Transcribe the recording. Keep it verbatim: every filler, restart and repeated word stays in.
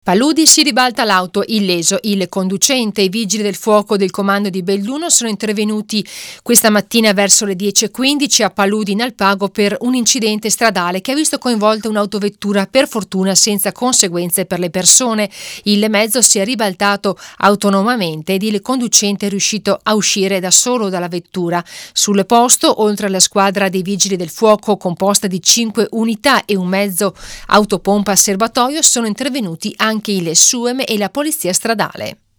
Paludi si ribalta l'auto, illeso il conducente. I vigili del fuoco del comando di Belluno sono intervenuti questa mattina verso le dieci e quindici a Paludi in Alpago per un incidente stradale che ha visto coinvolta un'autovettura, per fortuna senza conseguenze per le persone. Il mezzo si è ribaltato autonomamente ed il conducente è riuscito a uscire da solo dalla vettura. Sul posto, oltre alla squadra dei vigili del fuoco composta di cinque unità e un mezzo autopompa serbatoio, sono intervenuti anche anche il SUEM e la polizia stradale.